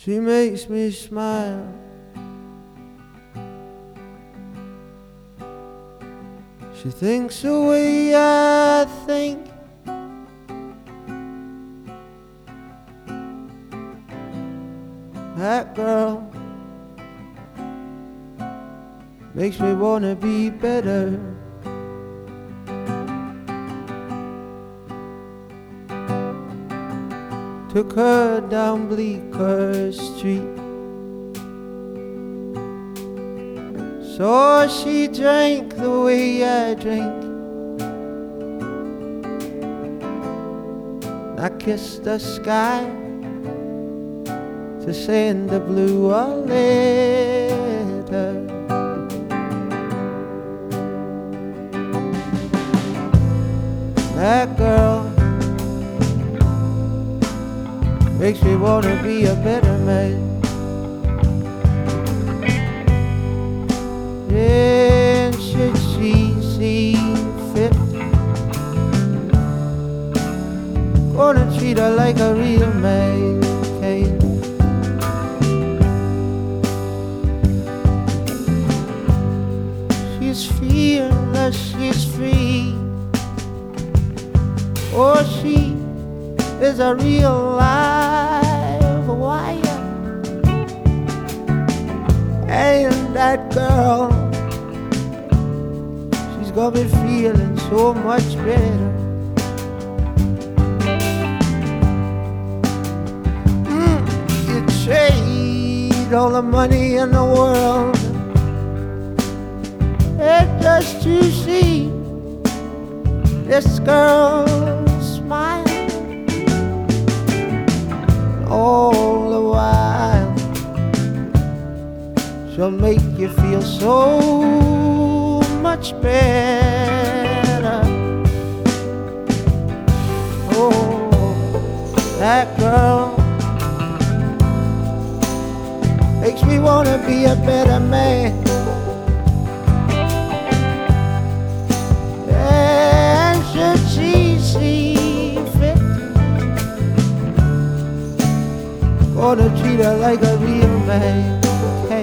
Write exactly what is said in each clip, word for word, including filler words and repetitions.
She makes me smile. She thinks the way I think. That girl makes me wanna be better. Took her down Bleecker Street, so she drank the way I drink. I kissed the sky to send the blue a letter. That girl makes me wanna be a better man. And should she see fit, gonna treat her like a real man can. She's fearless, she's free. Oh, she is a real live wire. And that girl, she's got me feeling so much better. Mm, you trade all the money in the world and just to see this girl smile. All the while she'll make you feel so much better. Oh, that girl makes me wanna be a better man. And should she see fit, gonna treat her like a real man. Hey.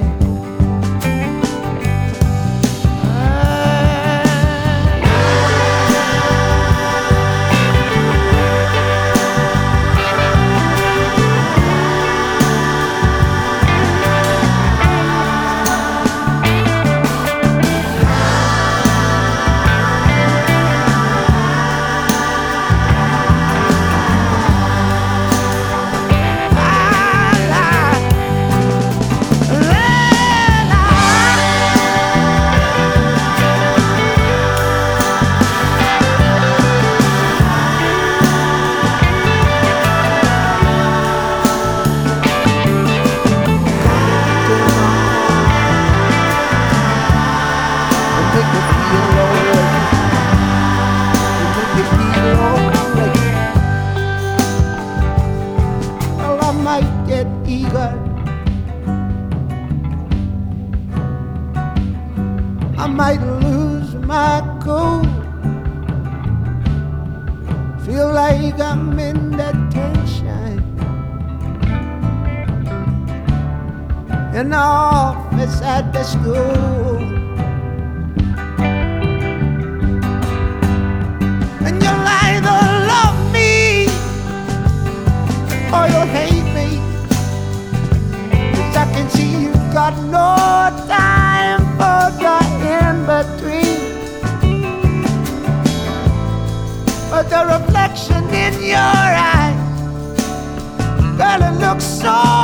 I might lose my cool, feel like I'm in detention in the office at the school. And you'll either love me or you'll hate me, 'cause I can see you've got no time for the in-between. But the reflection in your eyes, girl, it looks so